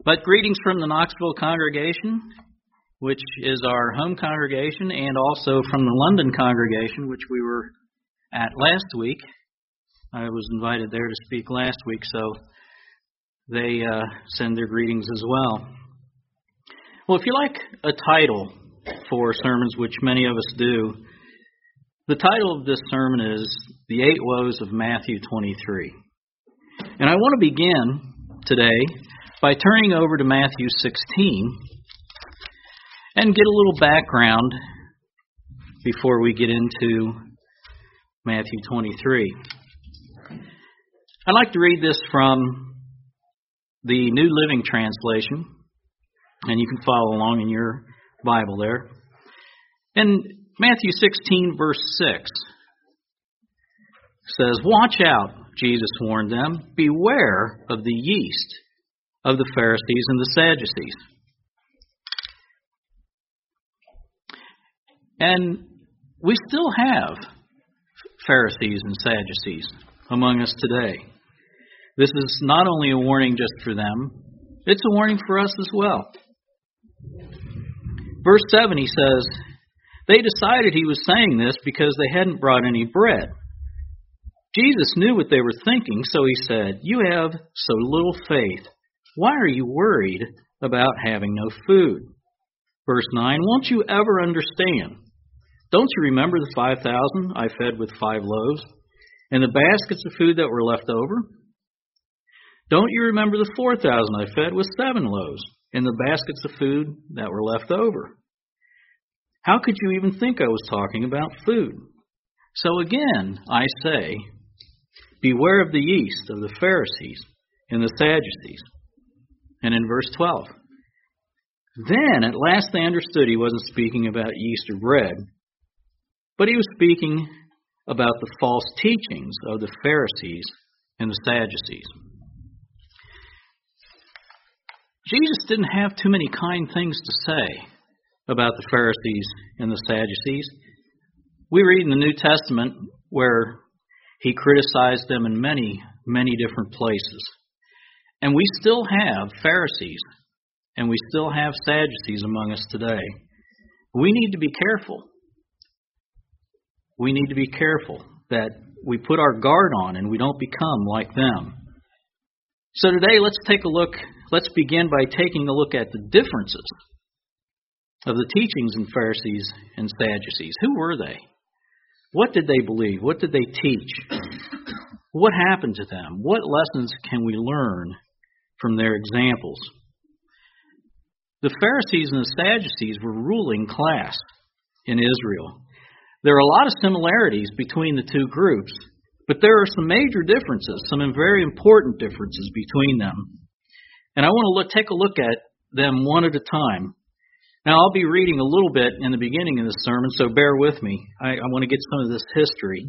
But greetings from the Knoxville congregation, which is our home congregation, and also from the London congregation, which we were at last week. I was invited there to speak last week, so they send their greetings as well. Well, if you like a title for sermons, which many of us do, the title of this sermon is The Eight Woes of Matthew 23. And I want to begin today by turning over to Matthew 16 and get a little background before we get into Matthew 23. I'd like to read this from the New Living Translation, and you can follow along in your Bible there. And Matthew 16, verse 6 says, "Watch out," Jesus warned them, "beware of the yeast of the Pharisees and the Sadducees." And we still have Pharisees and Sadducees among us today. This is not only a warning just for them, it's a warning for us as well. Verse 7, he says, "They decided he was saying this because they hadn't brought any bread. Jesus knew what they were thinking, so he said, 'You have so little faith. Why are you worried about having no food?' Verse 9, 'Won't you ever understand? Don't you remember the 5,000 I fed with 5 loaves, and the baskets of food that were left over? Don't you remember the 4,000 I fed with 7 loaves, and the baskets of food that were left over? How could you even think I was talking about food? So again, I say, beware of the yeast of the Pharisees and the Sadducees.'" And in verse 12, "Then at last they understood he wasn't speaking about yeast or bread, but he was speaking about the false teachings of the Pharisees and the Sadducees." Jesus didn't have too many kind things to say about the Pharisees and the Sadducees. We read in the New Testament where he criticized them in many, many different places. And we still have Pharisees and we still have Sadducees among us today. We need to be careful. We need to be careful that we put our guard on and we don't become like them. So today, let's begin by taking a look at the differences of the teachings in Pharisees and Sadducees. Who were they? What did they believe? What did they teach? What happened to them? What lessons can we learn from their examples? The Pharisees and the Sadducees were ruling class in Israel. There are a lot of similarities between the two groups, but there are some major differences, some very important differences between them. And I want to take a look at them one at a time. Now, I'll be reading a little bit in the beginning of the sermon, so bear with me. I want to get some of this history.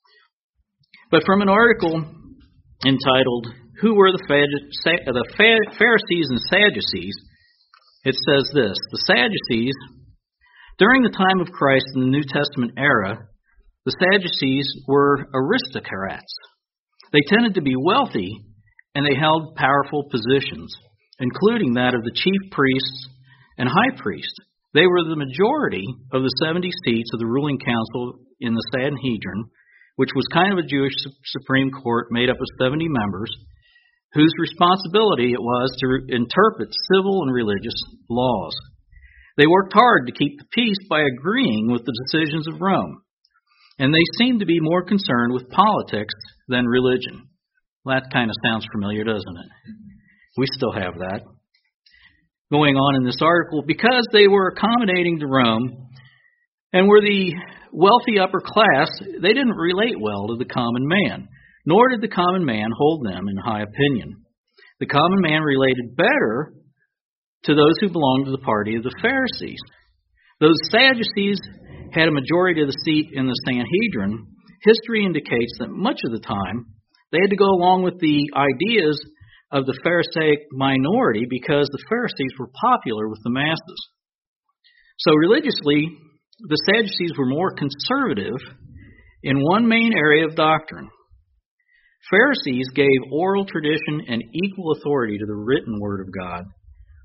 But from an article entitled, "Who Were the Pharisees and Sadducees?" it says this: "The Sadducees, during the time of Christ in the New Testament era, the Sadducees were aristocrats. They tended to be wealthy, and they held powerful positions, including that of the chief priests and high priest. They were the majority of the 70 seats of the ruling council in the Sanhedrin, which was kind of a Jewish Supreme Court made up of 70 members, whose responsibility it was to interpret civil and religious laws. They worked hard to keep the peace by agreeing with the decisions of Rome, and they seemed to be more concerned with politics than religion." Well, that kind of sounds familiar, doesn't it? We still have that going on in this article. Because they were accommodating to Rome and were the wealthy upper class, they didn't relate well to the common man, nor did the common man hold them in high opinion. The common man related better to those who belonged to the party of the Pharisees. Though the Sadducees had a majority of the seat in the Sanhedrin, history indicates that much of the time they had to go along with the ideas of the Pharisaic minority because the Pharisees were popular with the masses. So religiously, the Sadducees were more conservative in one main area of doctrine. Pharisees gave oral tradition and equal authority to the written word of God,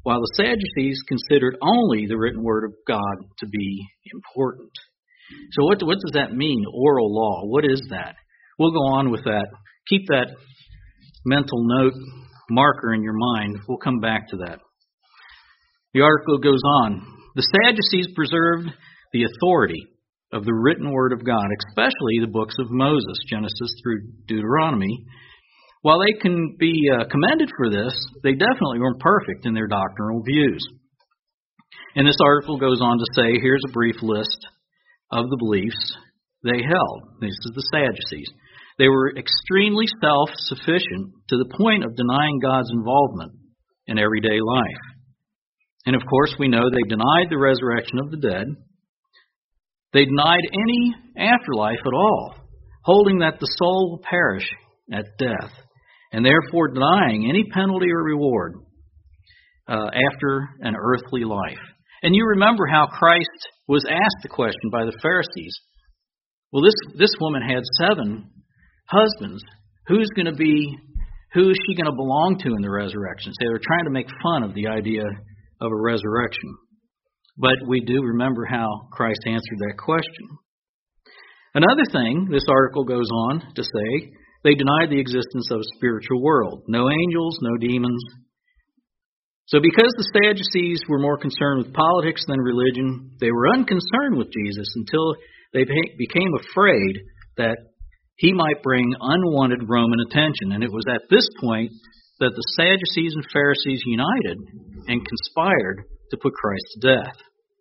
while the Sadducees considered only the written word of God to be important. So what does that mean, oral law? What is that? We'll go on with that. Keep that mental note marker in your mind. We'll come back to that. The article goes on. The Sadducees preserved the authority of the written word of God, especially the books of Moses, Genesis through Deuteronomy. While they can be commended for this, they definitely weren't perfect in their doctrinal views. And this article goes on to say, here's a brief list of the beliefs they held. This is the Sadducees. They were extremely self-sufficient to the point of denying God's involvement in everyday life. And of course, we know they denied the resurrection of the dead. They denied any afterlife at all, holding that the soul will perish at death, and therefore denying any penalty or reward after an earthly life. And you remember how Christ was asked the question by the Pharisees. Well, this woman had 7 husbands. Who is she going to belong to in the resurrection? So they were trying to make fun of the idea of a resurrection. But we do remember how Christ answered that question. Another thing this article goes on to say, they denied the existence of a spiritual world. No angels, no demons. So because the Sadducees were more concerned with politics than religion, they were unconcerned with Jesus until they became afraid that he might bring unwanted Roman attention. And it was at this point that the Sadducees and Pharisees united and conspired to put Christ to death.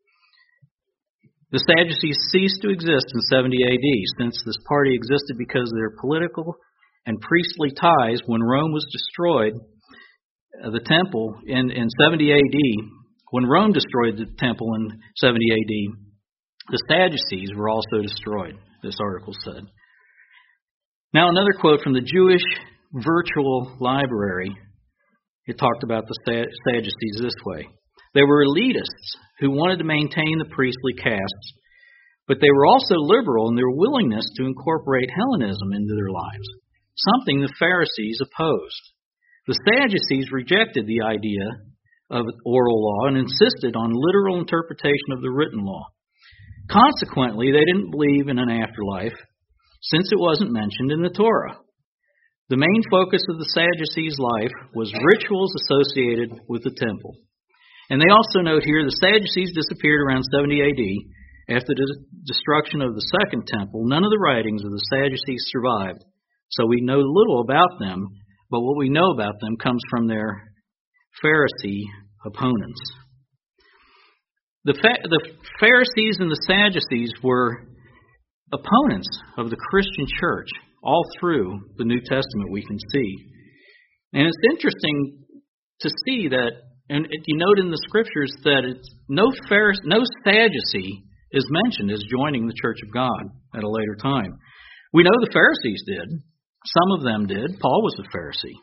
The Sadducees ceased to exist in 70 AD, since this party existed because of their political and priestly ties when Rome was destroyed. The temple in 70 AD, when Rome destroyed the temple in 70 AD, the Sadducees were also destroyed, this article said. Now another quote from the Jewish Virtual Library. It talked about the Sadducees this way. They were elitists who wanted to maintain the priestly castes, but they were also liberal in their willingness to incorporate Hellenism into their lives, something the Pharisees opposed. The Sadducees rejected the idea of oral law and insisted on literal interpretation of the written law. Consequently, they didn't believe in an afterlife, since it wasn't mentioned in the Torah. The main focus of the Sadducees' life was rituals associated with the temple. And they also note here the Sadducees disappeared around 70 AD. After the destruction of the second temple, none of the writings of the Sadducees survived, so we know little about them, but what we know about them comes from their Pharisee opponents. The Pharisees and the Sadducees were opponents of the Christian church all through the New Testament, we can see. And it's interesting to see that, and you note in the scriptures that no Sadducee is mentioned as joining the Church of God at a later time. We know the Pharisees did. Some of them did. Paul was a Pharisee.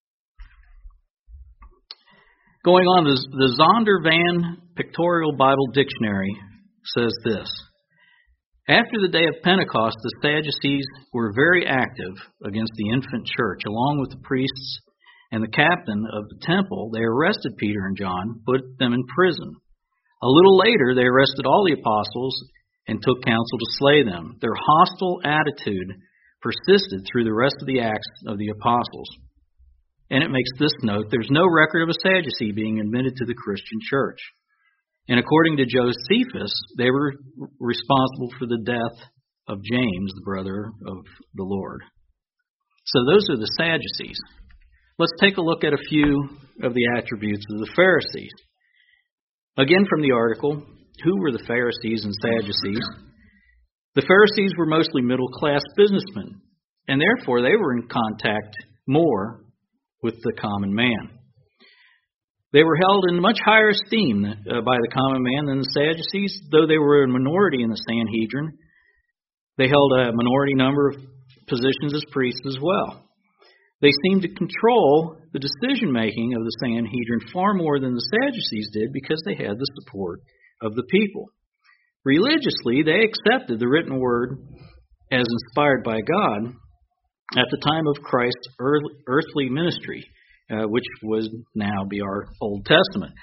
Going on, the Zondervan Pictorial Bible Dictionary says this. After the day of Pentecost, the Sadducees were very active against the infant church. Along with the priests and the captain of the temple, they arrested Peter and John, put them in prison. A little later, they arrested all the apostles and took counsel to slay them. Their hostile attitude persisted through the rest of the Acts of the Apostles. And it makes this note, there's no record of a Sadducee being admitted to the Christian church. And according to Josephus, they were responsible for the death of James, the brother of the Lord. So those are the Sadducees. Let's take a look at a few of the attributes of the Pharisees. Again from the article, who were the Pharisees and Sadducees? The Pharisees were mostly middle-class businessmen, and therefore they were in contact more with the common man. They were held in much higher esteem by the common man than the Sadducees, though they were a minority in the Sanhedrin. They held a minority number of positions as priests as well. They seemed to control the decision-making of the Sanhedrin far more than the Sadducees did because they had the support of the people. Religiously, they accepted the written word as inspired by God at the time of Christ's earthly ministry, which would now be our Old Testament.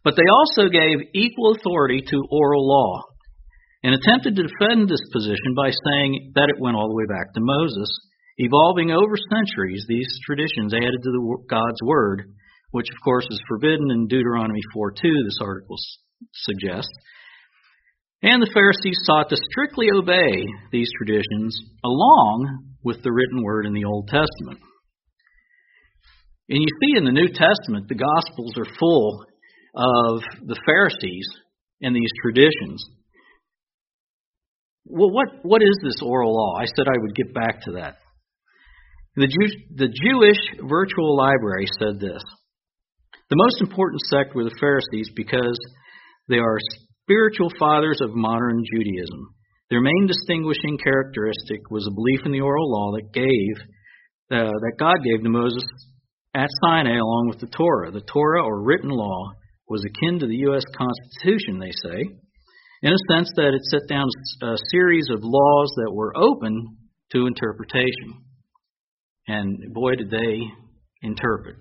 But they also gave equal authority to oral law and attempted to defend this position by saying that it went all the way back to Moses, evolving over centuries. These traditions added to God's word, which of course is forbidden in Deuteronomy 4:2, this article suggests. And the Pharisees sought to strictly obey these traditions along with the written word in the Old Testament. And you see in the New Testament, the Gospels are full of the Pharisees and these traditions. Well, what is this oral law? I said I would get back to that. The Jewish Virtual Library said this: the most important sect were the Pharisees because they are spiritual fathers of modern Judaism. Their main distinguishing characteristic was a belief in the oral law that God gave to Moses at Sinai along with the Torah. The Torah, or written law, was akin to the U.S. Constitution, they say, in a sense that it set down a series of laws that were open to interpretation. And boy, did they interpret.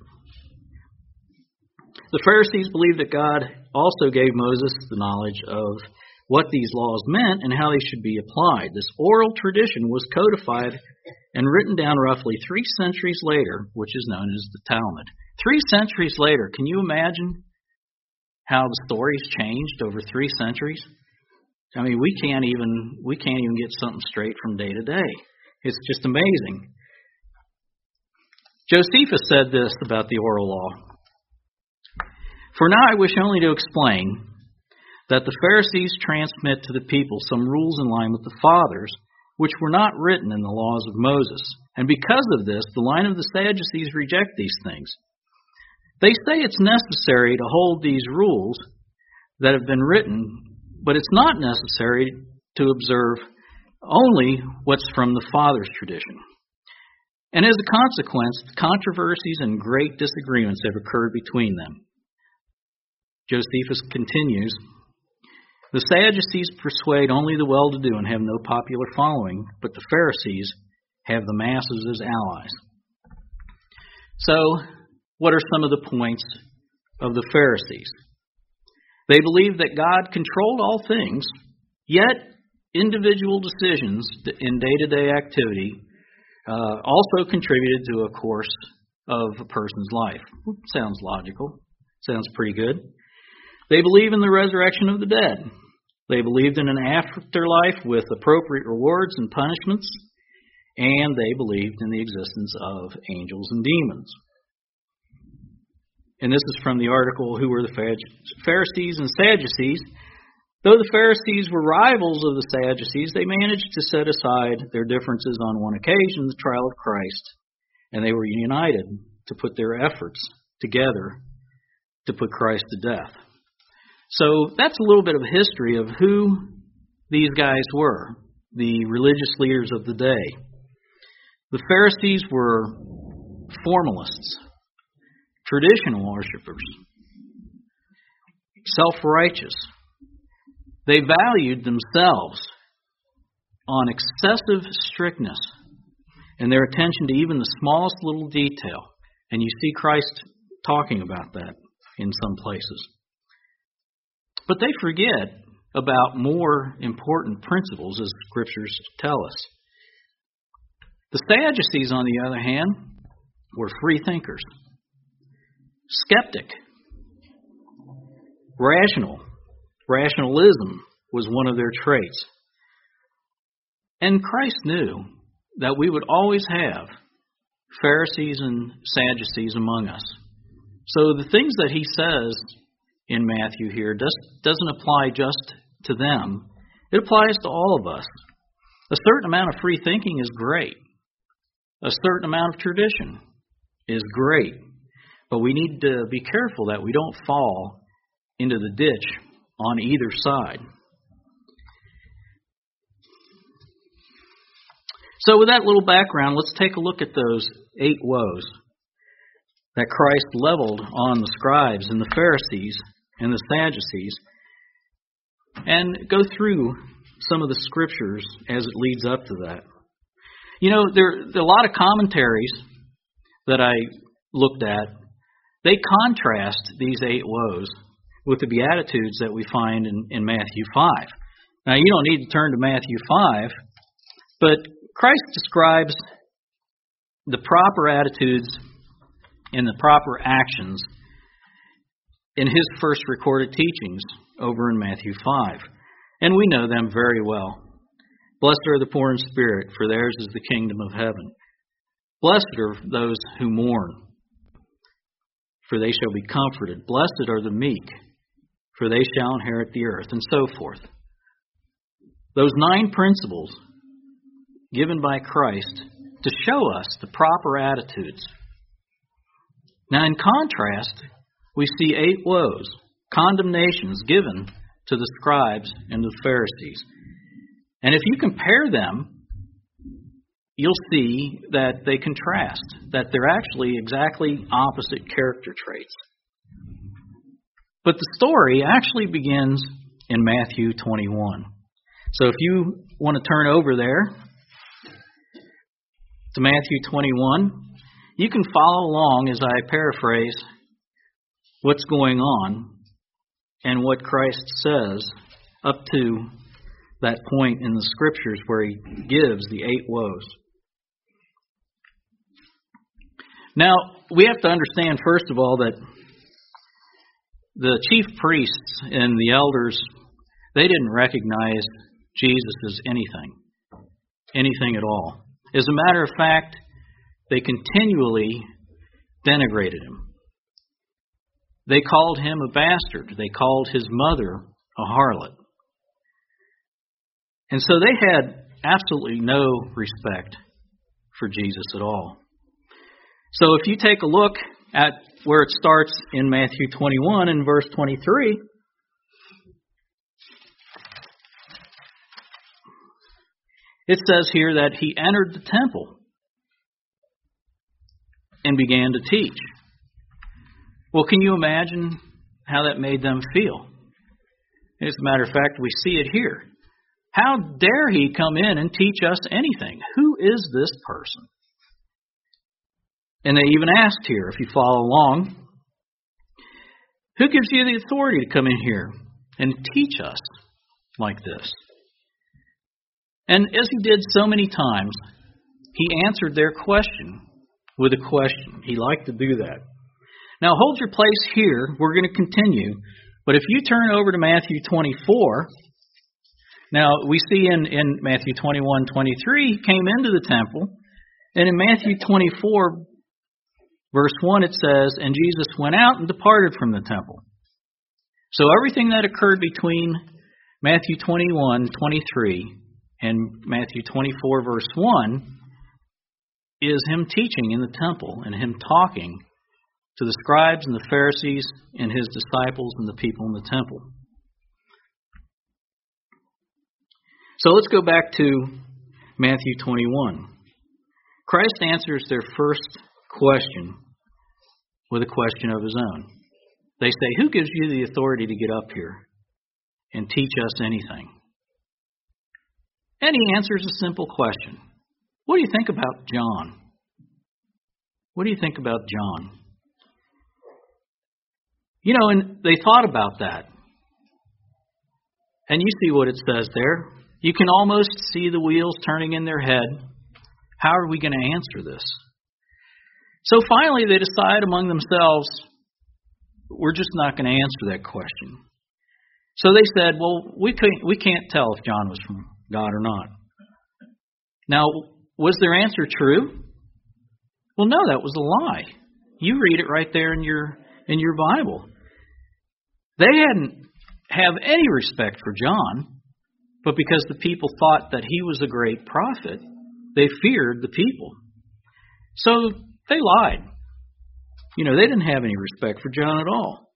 The Pharisees believed that God also gave Moses the knowledge of what these laws meant and how they should be applied. This oral tradition was codified and written down roughly 3 centuries later, which is known as the Talmud. 3 centuries later, can you imagine how the stories changed over 3 centuries? I mean, we can't even get something straight from day to day. It's just amazing. Josephus said this about the oral law: "For now I wish only to explain that the Pharisees transmit to the people some rules in line with the fathers, which were not written in the laws of Moses. And because of this, the line of the Sadducees reject these things. They say it's necessary to hold these rules that have been written, but it's not necessary to observe only what's from the fathers' tradition. And as a consequence, controversies and great disagreements have occurred between them." Josephus continues, "The Sadducees persuade only the well-to-do and have no popular following, but the Pharisees have the masses as allies." So, what are some of the points of the Pharisees? They believed that God controlled all things, yet individual decisions in day-to-day activity also contributed to a course of a person's life. Sounds logical. Sounds pretty good. They believe in the resurrection of the dead. They believed in an afterlife with appropriate rewards and punishments, and they believed in the existence of angels and demons. And this is from the article, Who Were the Pharisees and Sadducees? Though the Pharisees were rivals of the Sadducees, they managed to set aside their differences on one occasion, the trial of Christ, and they were united to put their efforts together to put Christ to death. So that's a little bit of a history of who these guys were, the religious leaders of the day. The Pharisees were formalists, traditional worshipers, self-righteous. They valued themselves on excessive strictness and their attention to even the smallest little detail. And you see Christ talking about that in some places. But they forget about more important principles, as Scriptures tell us. The Sadducees, on the other hand, were free thinkers, skeptic, rational. Rationalism was one of their traits. And Christ knew that we would always have Pharisees and Sadducees among us. So the things that he says in Matthew here doesn't apply just to them. It applies to all of us. A certain amount of free thinking is great. A certain amount of tradition is great. But we need to be careful that we don't fall into the ditch on either side. So with that little background, let's take a look at those 8 woes that Christ leveled on the scribes and the Pharisees and the Sadducees, and go through some of the scriptures as it leads up to that. You know, there are a lot of commentaries that I looked at. They contrast these 8 woes with the Beatitudes that we find in Matthew 5. Now, you don't need to turn to Matthew 5, but Christ describes the proper attitudes and the proper actions in his first recorded teachings over in Matthew 5. And we know them very well. Blessed are the poor in spirit, for theirs is the kingdom of heaven. Blessed are those who mourn, for they shall be comforted. Blessed are the meek, for they shall inherit the earth, and so forth. Those 9 principles given by Christ to show us the proper attitudes. Now, in contrast, we see 8 woes, condemnations given to the scribes and the Pharisees. And if you compare them, you'll see that they contrast, that they're actually exactly opposite character traits. But the story actually begins in Matthew 21. So if you want to turn over there to Matthew 21, you can follow along as I paraphrase what's going on and what Christ says up to that point in the Scriptures where he gives the 8 woes. Now, we have to understand, first of all, that the chief priests and the elders, they didn't recognize Jesus as anything at all. As a matter of fact, they continually denigrated him. They called him a bastard. They called his mother a harlot. And so they had absolutely no respect for Jesus at all. So if you take a look at where it starts in Matthew 21 and verse 23, it says here that he entered the temple and began to teach. Well, can you imagine how that made them feel? As a matter of fact, we see it here. How dare he come in and teach us anything? Who is this person? And they even asked here, if you follow along, who gives you the authority to come in here and teach us like this? And as he did so many times, he answered their question with a question. He liked to do that. Now hold your place here. We're going to continue. But if you turn over to Matthew 24, now we see in Matthew 21:23, he came into the temple. And in Matthew 24, verse 1, it says, and Jesus went out and departed from the temple. So everything that occurred between Matthew 21:23 and Matthew 24, verse 1, is him teaching in the temple and him talking to the scribes and the Pharisees and his disciples and the people in the temple. So let's go back to Matthew 21. Christ answers their first question with a question of his own. They say, who gives you the authority to get up here and teach us anything? And he answers a simple question. What do you think about John? What do you think about John? You know, and they thought about that. And you see what it says there. You can almost see the wheels turning in their head. How are we going to answer this? So finally they decide among themselves, we're just not going to answer that question. So they said, well, we can't tell if John was from God or not. Now, was their answer true? Well, no, that was a lie. You read it right there in your Bible. They hadn't have any respect for John, but because the people thought that he was a great prophet, they feared the people. So they lied. You know, they didn't have any respect for John at all.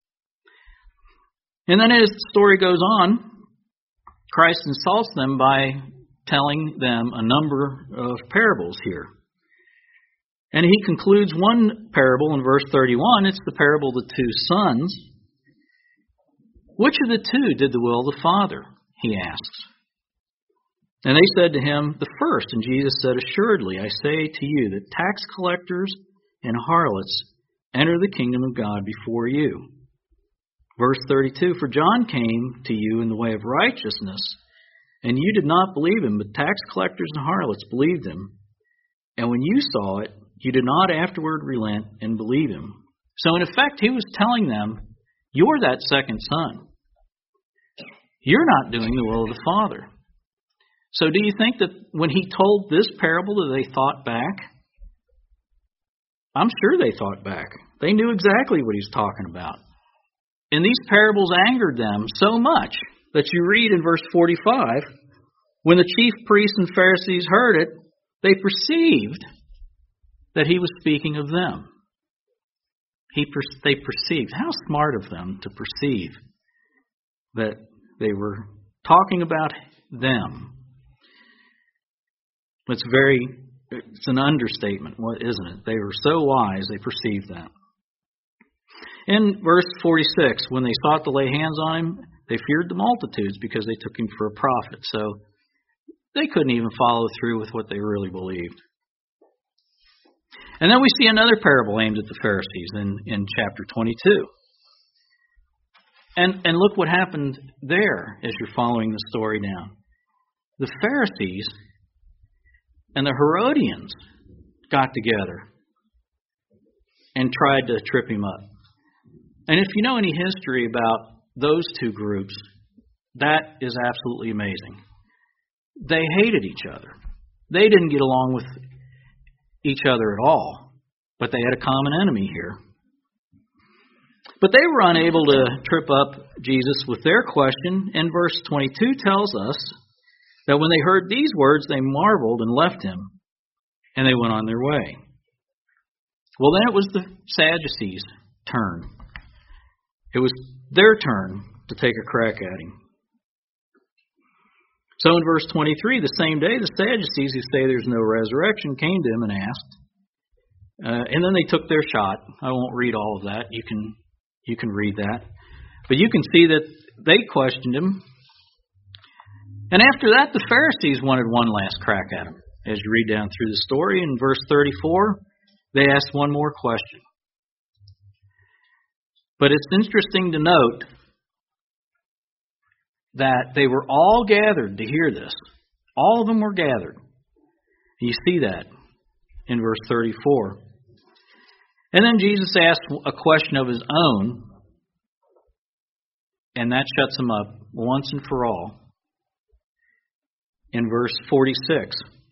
And then as the story goes on, Christ insults them by telling them a number of parables here. And he concludes one parable in verse 31. It's the parable of the 2 sons. Which of the 2 did the will of the Father? He asks. And they said to him, the first. And Jesus said, assuredly, I say to you that tax collectors and harlots enter the kingdom of God before you. Verse 32, for John came to you in the way of righteousness, and you did not believe him, but tax collectors and harlots believed him. And when you saw it, you did not afterward relent and believe him. So in effect, he was telling them, you're that second son. You're not doing the will of the Father. So do you think that when he told this parable that they thought back? I'm sure they thought back. They knew exactly what he's talking about. And these parables angered them so much that you read in verse 45, when the chief priests and Pharisees heard it, they perceived that he was speaking of them. They perceived. How smart of them to perceive that they were talking about them. It's an understatement, isn't it? They were so wise, they perceived that. In verse 46, when they sought to lay hands on him, they feared the multitudes because they took him for a prophet. So they couldn't even follow through with what they really believed. And then we see another parable aimed at the Pharisees in chapter 22. And look what happened there as you're following the story down. The Pharisees and the Herodians got together and tried to trip him up. And if you know any history about those two groups, that is absolutely amazing. They hated each other. They didn't get along with each other at all, but they had a common enemy here. But they were unable to trip up Jesus with their question, and verse 22 tells us that when they heard these words, they marveled and left him, and they went on their way. Well, then it was the Sadducees' turn. It was their turn to take a crack at him. So in verse 23, the same day, the Sadducees who say there's no resurrection came to him and asked. And then they took their shot. I won't read all of that. You can read that. But you can see that they questioned him. And after that, the Pharisees wanted one last crack at him. As you read down through the story, in verse 34, they asked one more question. But it's interesting to note that they were all gathered to hear this. All of them were gathered. You see that in verse 34. And then Jesus asked a question of his own, and that shuts him up once and for all. In verse 46.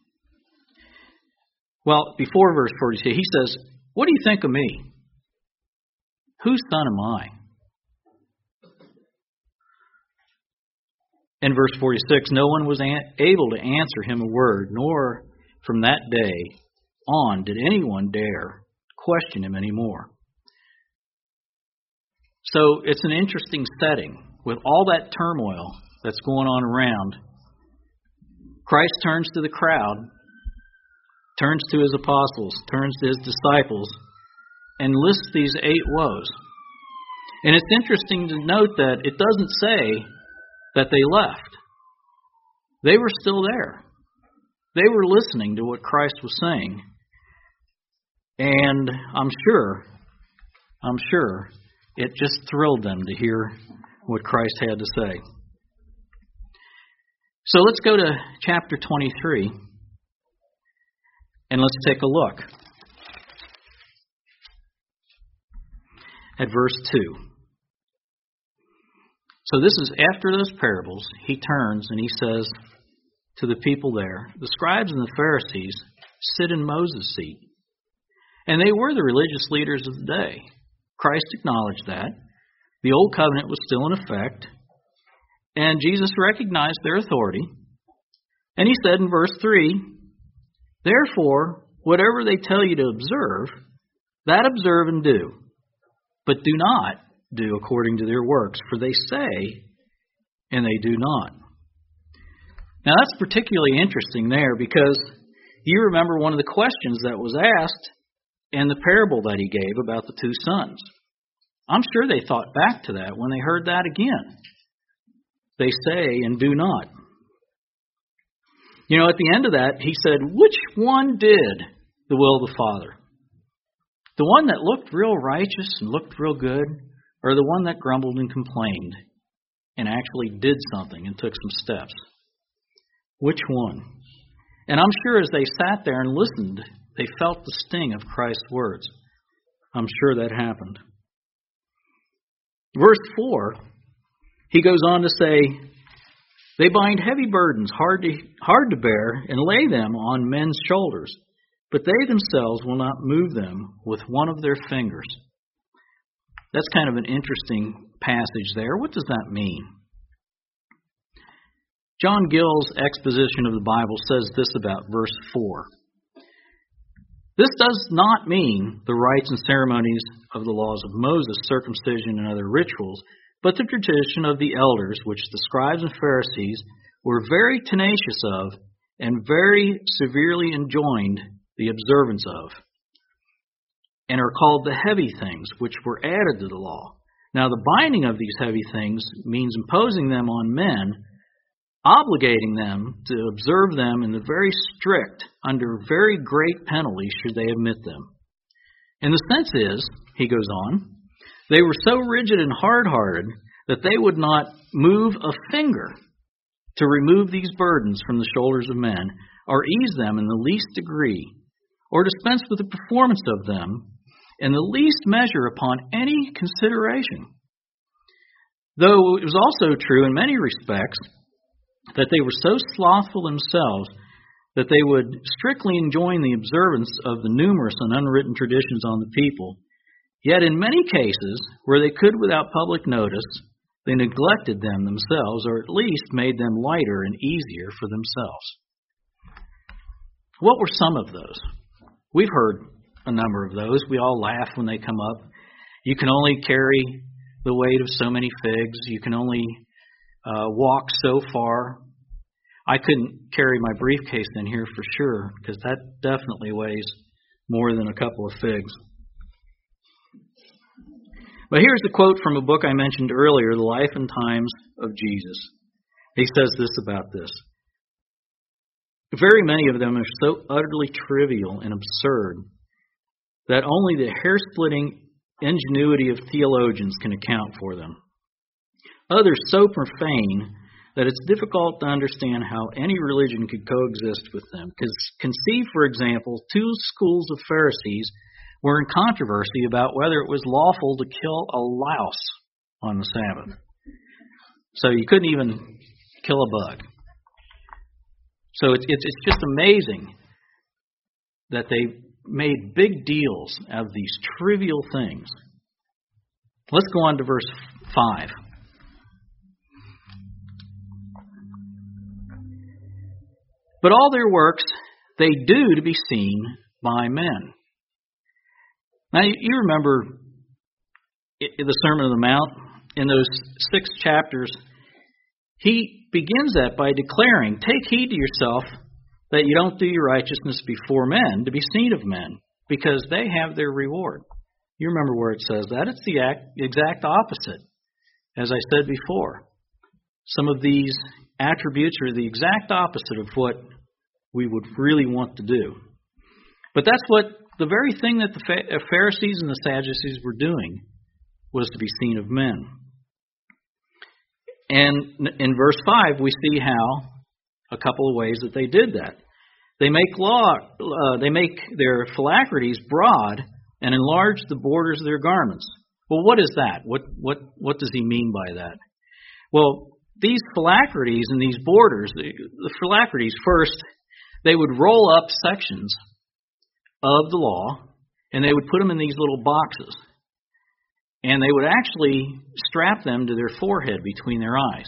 Well, before verse 46, he says, what do you think of me? Whose son am I? In verse 46, no one was able to answer him a word, nor from that day on did anyone dare question him anymore. So it's an interesting setting with all that turmoil that's going on around. Christ turns to the crowd, turns to his apostles, turns to his disciples, and lists these 8 woes. And it's interesting to note that it doesn't say that they left. They were still there. They were listening to what Christ was saying. And I'm sure it just thrilled them to hear what Christ had to say. So let's go to chapter 23 and let's take a look at verse 2. So this is after those parables. He turns and he says to the people there, the scribes and the Pharisees sit in Moses' seat. And they were the religious leaders of the day. Christ acknowledged that. The old covenant was still in effect. And Jesus recognized their authority. And he said in verse 3, therefore, whatever they tell you to observe, that observe and do. But do not do according to their works, for they say, and they do not. Now that's particularly interesting there because you remember one of the questions that was asked in the parable that he gave about the 2 sons. I'm sure they thought back to that when they heard that again. They say and do not. You know, at the end of that, he said, which one did the will of the Father? The one that looked real righteous and looked real good, or the one that grumbled and complained and actually did something and took some steps? Which one? And I'm sure as they sat there and listened, they felt the sting of Christ's words. I'm sure that happened. Verse 4, he goes on to say, they bind heavy burdens hard to bear and lay them on men's shoulders, but they themselves will not move them with one of their fingers. That's kind of an interesting passage there. What does that mean? John Gill's exposition of the Bible says this about verse 4. This does not mean the rites and ceremonies of the laws of Moses, circumcision and other rituals, but the tradition of the elders, which the scribes and Pharisees were very tenacious of and very severely enjoined the observance of, and are called the heavy things, which were added to the law. Now, the binding of these heavy things means imposing them on men, obligating them to observe them in the very strict, under very great penalty should they omit them. And the sense is, he goes on, they were so rigid and hard-hearted that they would not move a finger to remove these burdens from the shoulders of men, or ease them in the least degree, or dispense with the performance of them in the least measure upon any consideration. Though it was also true in many respects that they were so slothful themselves that they would strictly enjoin the observance of the numerous and unwritten traditions on the people, yet in many cases, where they could without public notice, they neglected them themselves, or at least made them lighter and easier for themselves. What were some of those? We've heard a number of those. We all laugh when they come up. You can only carry the weight of so many figs. You can only walk so far. I couldn't carry my briefcase in here for sure, because that definitely weighs more than a couple of figs. But here's a quote from a book I mentioned earlier, The Life and Times of Jesus. He says this about this. Very many of them are so utterly trivial and absurd that only the hair-splitting ingenuity of theologians can account for them. Others so profane that it's difficult to understand how any religion could coexist with them. Conceive, for example, two schools of Pharisees were in controversy about whether it was lawful to kill a louse on the Sabbath. So you couldn't even kill a bug. So it's just amazing that they made big deals out of these trivial things. Let's go on to verse 5. But all their works they do to be seen by men. Now, you remember the Sermon on the Mount, in those 6 chapters, he begins that by declaring, take heed to yourself that you don't do your righteousness before men to be seen of men, because they have their reward. You remember where it says that. It's the exact opposite, as I said before. Some of these attributes are the exact opposite of what we would really want to do. But that's what the very thing that the Pharisees and the Sadducees were doing, was to be seen of men. And in verse 5, we see how a couple of ways that they did that. They make their phylacteries broad and enlarge the borders of their garments. Well, what is that? What does he mean by that? Well, these phylacteries and these borders, the phylacteries first, they would roll up sections of the law, and they would put them in these little boxes. And they would actually strap them to their forehead between their eyes.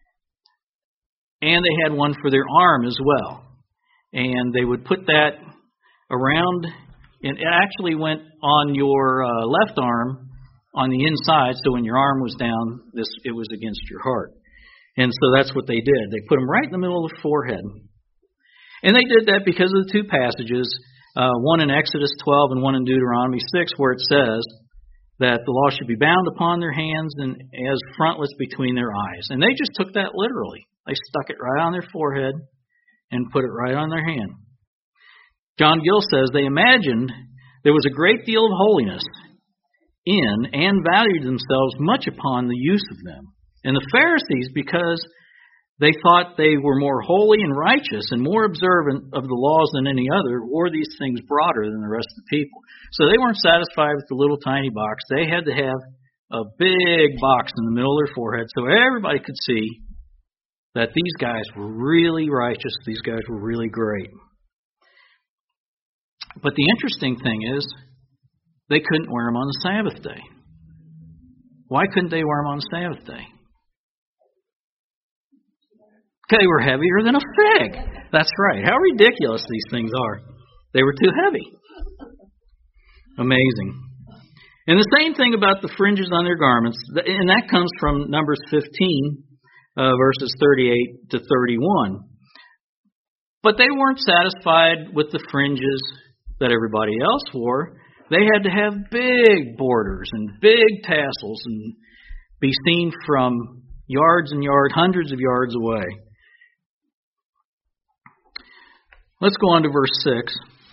And they had one for their arm as well. And they would put that around, and it actually went on your left arm on the inside, so when your arm was down, it was against your heart. And so that's what they did. They put them right in the middle of the forehead. And they did that because of the 2 passages, one in Exodus 12 and one in Deuteronomy 6, where it says that the law should be bound upon their hands and as frontlets between their eyes. And they just took that literally. They stuck it right on their forehead and put it right on their hand. John Gill says they imagined there was a great deal of holiness in and valued themselves much upon the use of them. And the Pharisees, because they thought they were more holy and righteous and more observant of the laws than any other, wore these things broader than the rest of the people. So they weren't satisfied with the little tiny box. They had to have a big box in the middle of their forehead so everybody could see that these guys were really righteous. These guys were really great. But the interesting thing is, they couldn't wear them on the Sabbath day. Why couldn't they wear them on the Sabbath day? They were heavier than a fig. That's right. How ridiculous these things are. They were too heavy. Amazing. And the same thing about the fringes on their garments, and that comes from Numbers 15, verses 38 to 31. But they weren't satisfied with the fringes that everybody else wore. They had to have big borders and big tassels and be seen from yards and yards, hundreds of yards away. Let's go on to verse 6.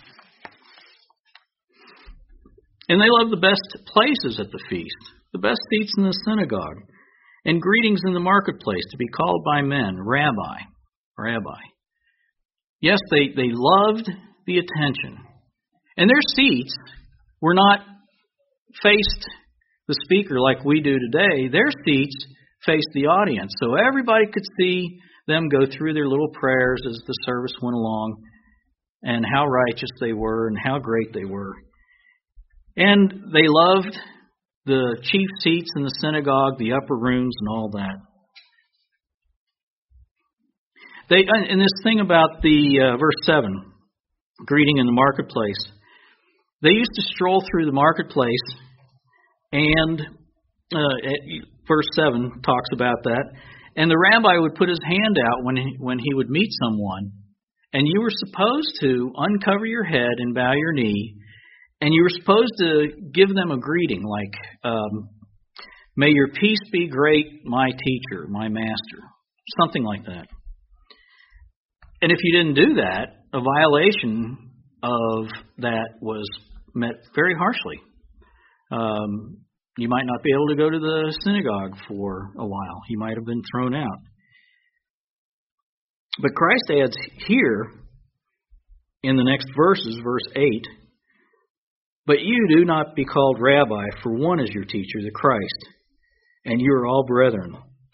And they loved the best places at the feast, the best seats in the synagogue, and greetings in the marketplace, to be called by men, Rabbi, Rabbi. Yes, they loved the attention. And their seats were not faced the speaker like we do today. Their seats faced the audience, so everybody could see them go through their little prayers as the service went along, and how righteous they were and how great they were. And they loved the chief seats in the synagogue, the upper rooms, and all that. And this thing about the verse 7, greeting in the marketplace, they used to stroll through the marketplace, and verse 7 talks about that. And the rabbi would put his hand out when he would meet someone, and you were supposed to uncover your head and bow your knee, and you were supposed to give them a greeting like, may your peace be great, my teacher, my master, something like that. And if you didn't do that, a violation of that was met very harshly. You might not be able to go to the synagogue for a while. You might have been thrown out. But Christ adds here in the next verses, verse 8, but you do not be called rabbi, for one is your teacher, the Christ, and you are all brethren.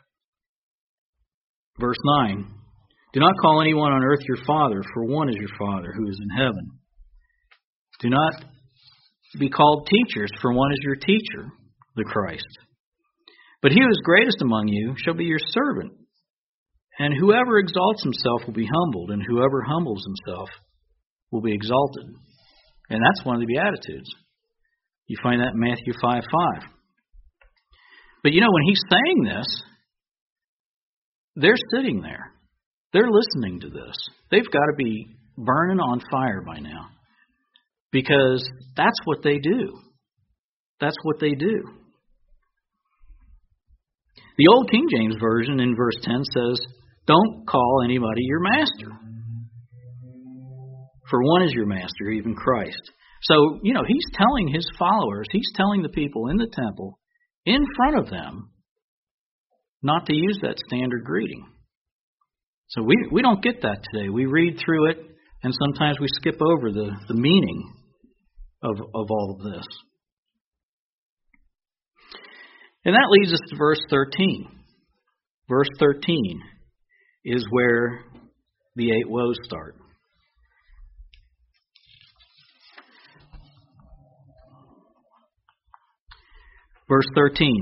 Verse 9, do not call anyone on earth your father, for one is your Father who is in heaven. Do not be called teachers, for one is your teacher, the Christ. But he who is greatest among you shall be your servant. And whoever exalts himself will be humbled, and whoever humbles himself will be exalted. And that's one of the Beatitudes. You find that in Matthew 5:5. But when he's saying this, they're sitting there. They're listening to this. They've got to be burning on fire by now. Because that's what they do. That's what they do. The old King James Version in verse 10 says, don't call anybody your master. For one is your master, even Christ. So, he's telling his followers, he's telling the people in the temple, in front of them, not to use that standard greeting. So we don't get that today. We read through it, and sometimes we skip over the meaning of all of this. And that leads us to verse 13. Verse 13 is where the 8 woes start. Verse 13.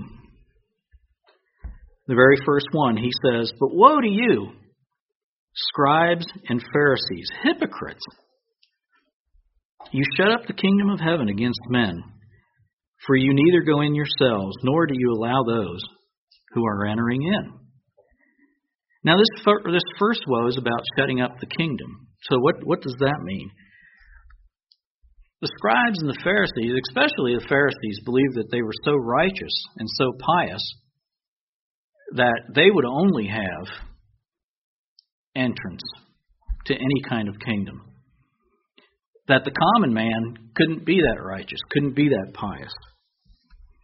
The very first one, he says, but woe to you, scribes and Pharisees, hypocrites! You shut up the kingdom of heaven against men, for you neither go in yourselves, nor do you allow those who are entering in. Now, this first woe is about shutting up the kingdom. So what does that mean? The scribes and the Pharisees, especially the Pharisees, believed that they were so righteous and so pious that they would only have entrance to any kind of kingdom. That the common man couldn't be that righteous, couldn't be that pious.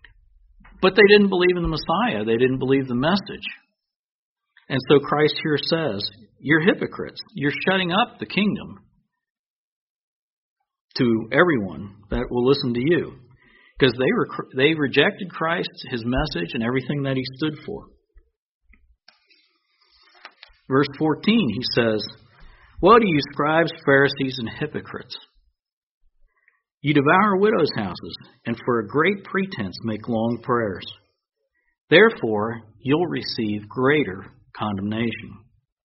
But they didn't believe in the Messiah. They didn't believe the message. And so Christ here says, you're hypocrites. You're shutting up the kingdom to everyone that will listen to you. Because they rejected Christ, his message, and everything that he stood for. Verse 14, he says, woe to you, scribes, Pharisees, and hypocrites! You devour widows' houses, and for a great pretense make long prayers. Therefore, you'll receive greater condemnation.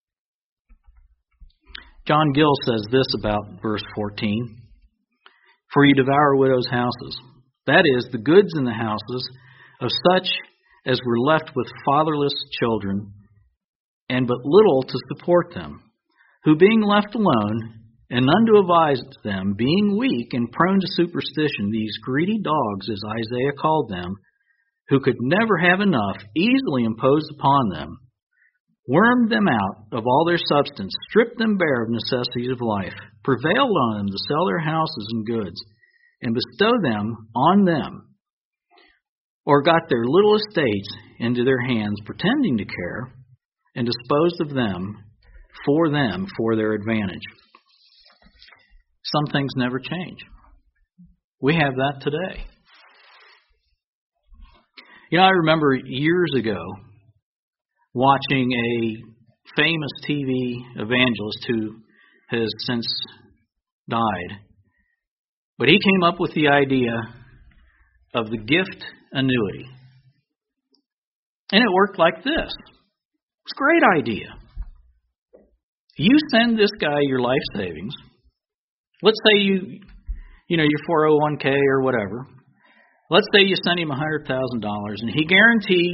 John Gill says this about verse 14. For you devour widows' houses, that is, the goods in the houses of such as were left with fatherless children, and but little to support them, who being left alone, and none to advise them, being weak and prone to superstition, these greedy dogs, as Isaiah called them, who could never have enough, easily imposed upon them, wormed them out of all their substance, stripped them bare of necessities of life, prevailed on them to sell their houses and goods, and bestow them on them, or got their little estates into their hands, pretending to care, and disposed of them for their advantage. Some things never change. We have that today. You know, I remember years ago watching a famous TV evangelist who has since died. But he came up with the idea of the gift annuity. And it worked like this. It's a great idea. You send this guy your life savings. Let's say you your 401k or whatever. Let's say you send him $100,000 and he guarantees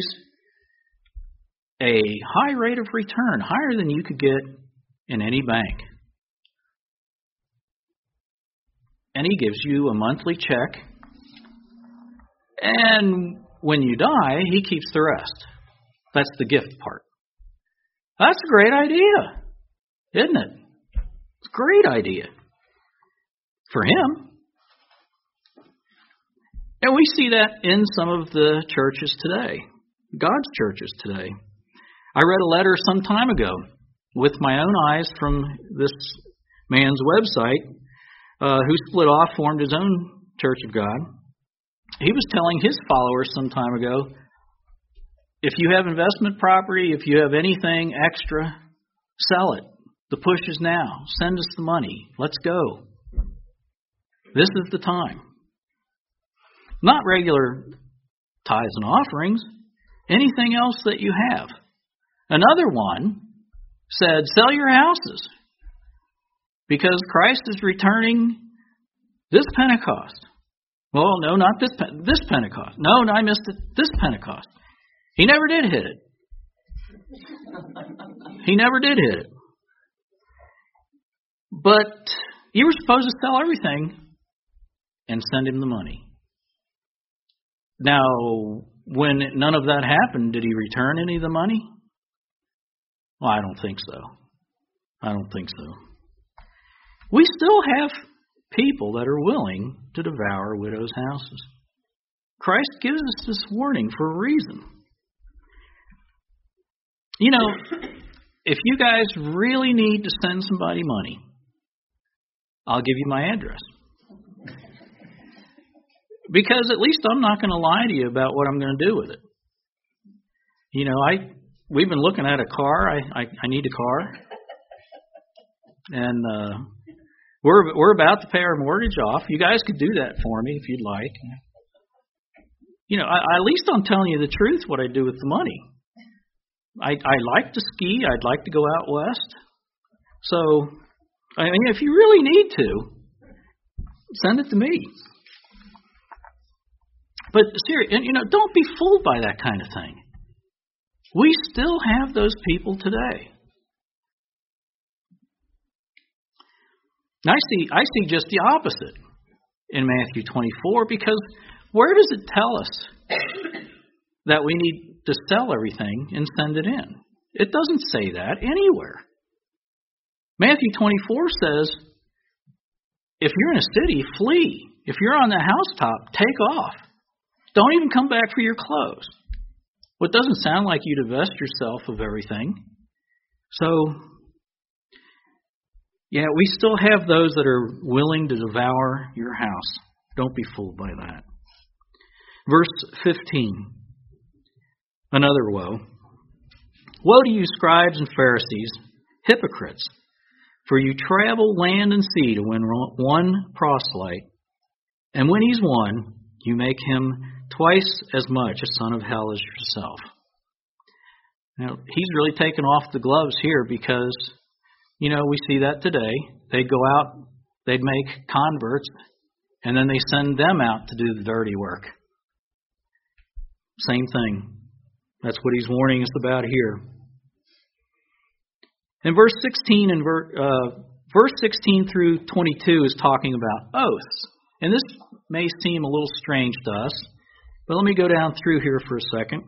a high rate of return, higher than you could get in any bank. And he gives you a monthly check. And when you die, he keeps the rest. That's the gift part. That's a great idea, isn't it? It's a great idea for him. And we see that in some of the churches today, God's churches today. I read a letter some time ago with my own eyes from this man's website who split off, formed his own Church of God. He was telling his followers some time ago, if you have investment property, if you have anything extra, sell it. The push is now. Send us the money. Let's go. This is the time. Not regular tithes and offerings. Anything else that you have. Another one said, sell your houses. Because Christ is returning this Pentecost. Well, no, not this Pentecost. No, I missed it. This Pentecost. He never did hit it. He never did hit it. But you were supposed to sell everything and send him the money. Now, when none of that happened, did he return any of the money? Well, I don't think so. I don't think so. We still have people that are willing to devour widows' houses. Christ gives us this warning for a reason. You know, if you guys really need to send somebody money, I'll give you my address. Because at least I'm not going to lie to you about what I'm going to do with it. You know, we've been looking at a car. I need a car. And we're about to pay our mortgage off. You guys could do that for me if you'd like. You know, at least I'm telling you the truth what I do with the money. I like to ski. I'd like to go out west. So, I mean, if you really need to, send it to me. But seriously, you know, don't be fooled by that kind of thing. We still have those people today. I see just the opposite in Matthew 24, because where does it tell us that we need to sell everything and send it in? It doesn't say that anywhere. Matthew 24 says, if you're in a city, flee. If you're on the housetop, take off. Don't even come back for your clothes. Well, it doesn't sound like you divest yourself of everything. So, yeah, we still have those that are willing to devour your house. Don't be fooled by that. Verse 15. Another woe. Woe to you, scribes and Pharisees, hypocrites, for you travel land and sea to win one proselyte, and when he's won, you make him twice as much a son of hell as yourself. Now, he's really taken off the gloves here because, we see that today. They'd go out, they'd make converts, and then they send them out to do the dirty work. Same thing. That's what he's warning us about here. In verse 16 and verse 16 through 22 is talking about oaths. And this may seem a little strange to us, but let me go down through here for a second.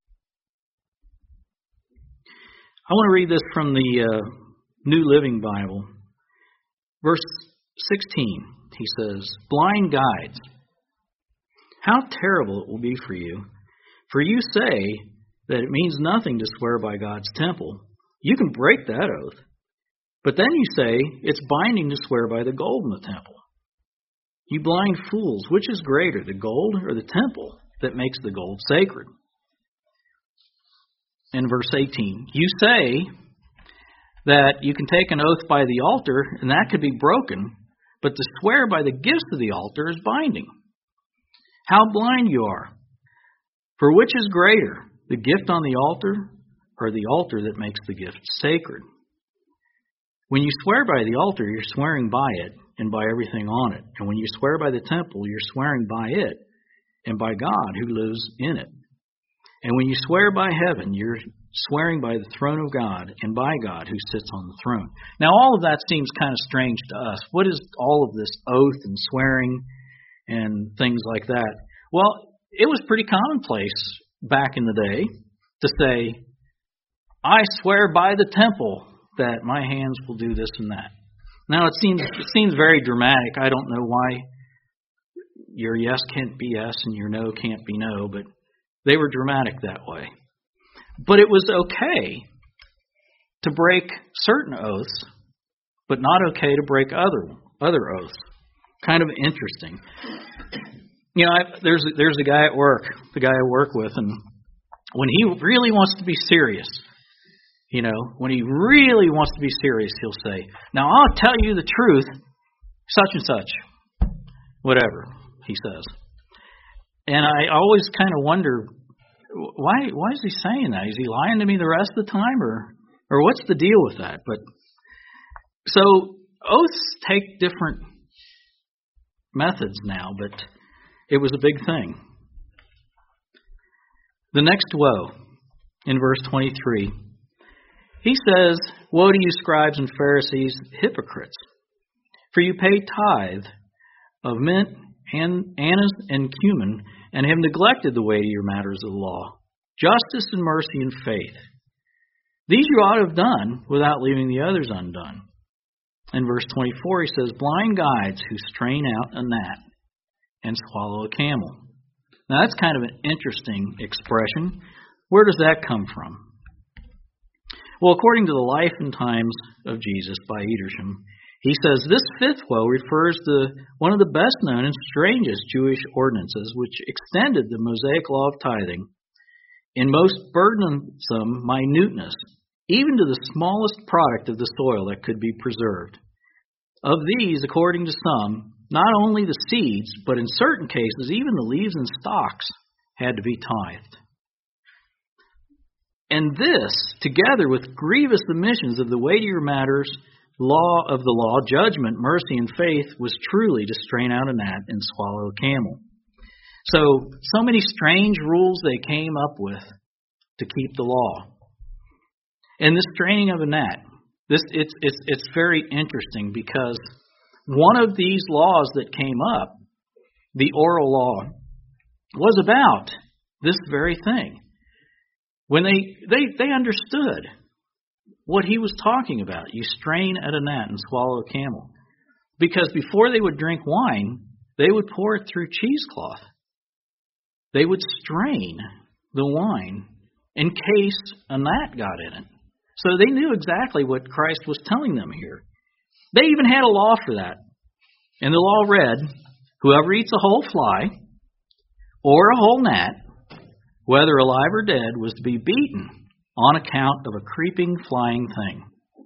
I want to read this from the New Living Bible. Verse 16, he says, blind guides, how terrible it will be for you. For you say that it means nothing to swear by God's temple. You can break that oath. But then you say it's binding to swear by the gold in the temple. You blind fools, which is greater, the gold or the temple that makes the gold sacred? In verse 18, you say that you can take an oath by the altar and that could be broken, but to swear by the gifts of the altar is binding. How blind you are! For which is greater, the gift on the altar or the altar that makes the gift sacred? When you swear by the altar, you're swearing by it and by everything on it. And when you swear by the temple, you're swearing by it and by God who lives in it. And when you swear by heaven, you're swearing by the throne of God and by God who sits on the throne. Now, all of that seems kind of strange to us. What is all of this oath and swearing and things like that? Well, it was pretty commonplace back in the day to say, I swear by the temple that my hands will do this and that. Now, it seems very dramatic. I don't know why your yes can't be yes and your no can't be no, but they were dramatic that way. But it was okay to break certain oaths, but not okay to break other oaths. Kind of interesting. There's a guy at work, the guy I work with, and when he really wants to be serious, when he really wants to be serious, he'll say, now I'll tell you the truth, such and such, whatever he says. And I always kind of wonder, why is he saying that? Is he lying to me the rest of the time, or what's the deal with that? But so oaths take different methods now, but it was a big thing. The next woe in verse 23. He says, woe to you, scribes and Pharisees, hypocrites, for you pay tithe of mint, anise, and cumin, and have neglected the weightier matters of the law, justice and mercy and faith. These you ought to have done without leaving the others undone. In verse 24, he says, blind guides who strain out a gnat and swallow a camel. Now, that's kind of an interesting expression. Where does that come from? Well, according to the Life and Times of Jesus by Edersheim, he says this fifth woe refers to one of the best known and strangest Jewish ordinances, which extended the Mosaic law of tithing in most burdensome minuteness, even to the smallest product of the soil that could be preserved. Of these, according to some, not only the seeds, but in certain cases, even the leaves and stalks had to be tithed. And this, together with grievous omissions of the weightier matters, law of the law, judgment, mercy, and faith, was truly to strain out a gnat and swallow a camel. So many strange rules they came up with to keep the law. And this straining of a gnat, it's very interesting because one of these laws that came up, the oral law, was about this very thing. When they understood what he was talking about. You strain at a gnat and swallow a camel. Because before they would drink wine, they would pour it through cheesecloth. they would strain the wine in case a gnat got in it. So they knew exactly what Christ was telling them here. They even had a law for that. And the law read, whoever eats a whole fly or a whole gnat, whether alive or dead, was to be beaten on account of a creeping, flying thing.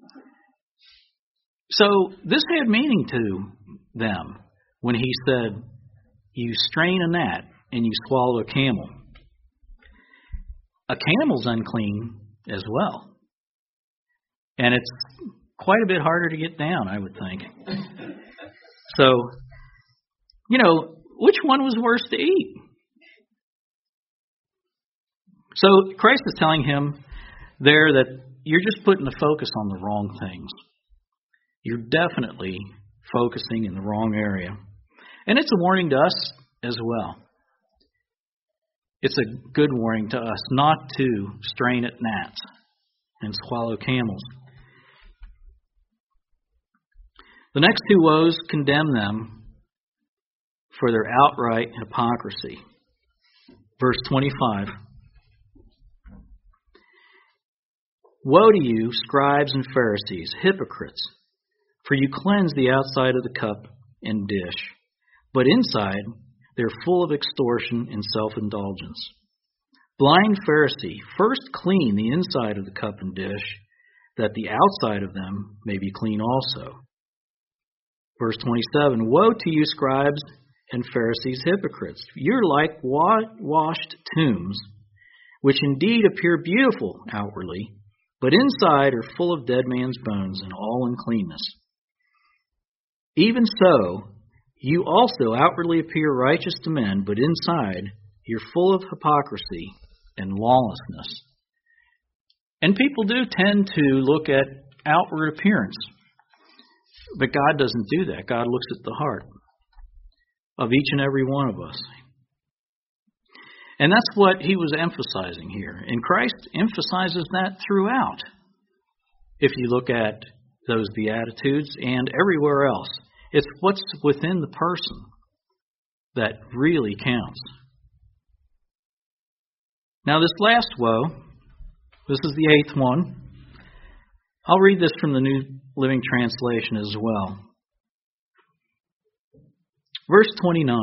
So this had meaning to them when he said, you strain a gnat and you swallow a camel. A camel's unclean as well. And it's quite a bit harder to get down, I would think. So, which one was worse to eat? So Christ is telling him there that you're just putting the focus on the wrong things. You're definitely focusing in the wrong area. And it's a warning to us as well. It's a good warning to us not to strain at gnats and swallow camels. The next two woes condemn them for their outright hypocrisy. Verse 25. Woe to you, scribes and Pharisees, hypocrites, for you cleanse the outside of the cup and dish, but inside they're full of extortion and self-indulgence. Blind Pharisee, first clean the inside of the cup and dish, that the outside of them may be clean also. Verse 27, woe to you, scribes and Pharisees, hypocrites! You're like washed tombs, which indeed appear beautiful outwardly, but inside are full of dead man's bones and all uncleanness. Even so, you also outwardly appear righteous to men, but inside you're full of hypocrisy and lawlessness. And people do tend to look at outward appearance. But God doesn't do that. God looks at the heart of each and every one of us. And that's what he was emphasizing here. And Christ emphasizes that throughout. If you look at those Beatitudes and everywhere else, it's what's within the person that really counts. Now this last woe, this is the eighth one. I'll read this from the New Living Translation as well. Verse 29.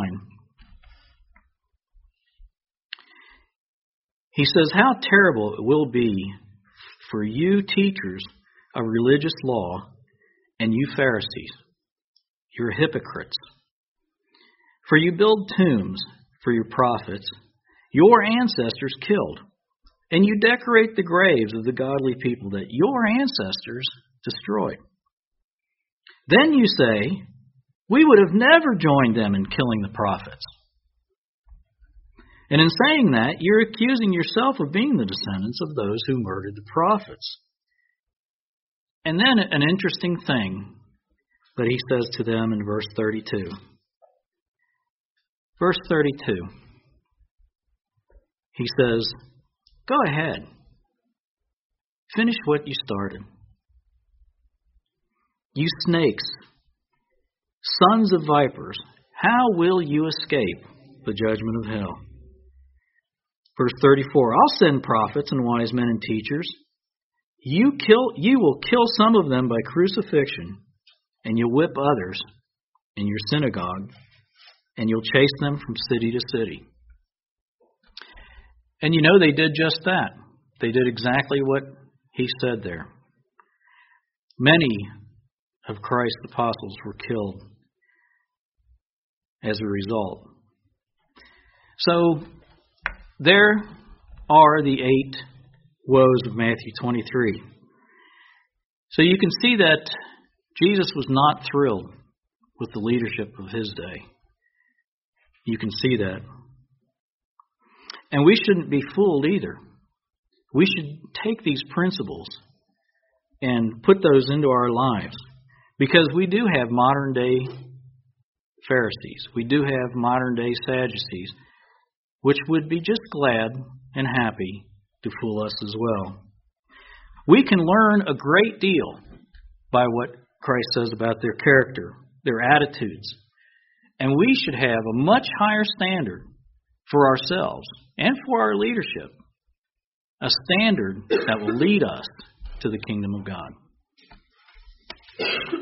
He says, how terrible it will be for you teachers of religious law and you Pharisees. You're hypocrites. For you build tombs for your prophets, your ancestors killed, and you decorate the graves of the godly people that your ancestors destroyed. Then you say, we would have never joined them in killing the prophets. And in saying that, you're accusing yourself of being the descendants of those who murdered the prophets. And then an interesting thing that he says to them in verse 32. Verse 32. He says, go ahead. Finish what you started. You snakes, sons of vipers, how will you escape the judgment of hell? Verse 34, I'll send prophets and wise men and teachers. You will kill some of them by crucifixion, and you'll whip others in your synagogue, and you'll chase them from city to city. And they did just that. They did exactly what he said there. Many of Christ's apostles were killed as a result. So there are the 8 woes of Matthew 23. So you can see that Jesus was not thrilled with the leadership of his day. You can see that. And we shouldn't be fooled either. We should take these principles and put those into our lives. Because we do have modern day Pharisees. We do have modern day Sadducees, which would be just glad and happy to fool us as well. We can learn a great deal by what Christ says about their character, their attitudes. And we should have a much higher standard for ourselves and for our leadership. A standard that will lead us to the kingdom of God.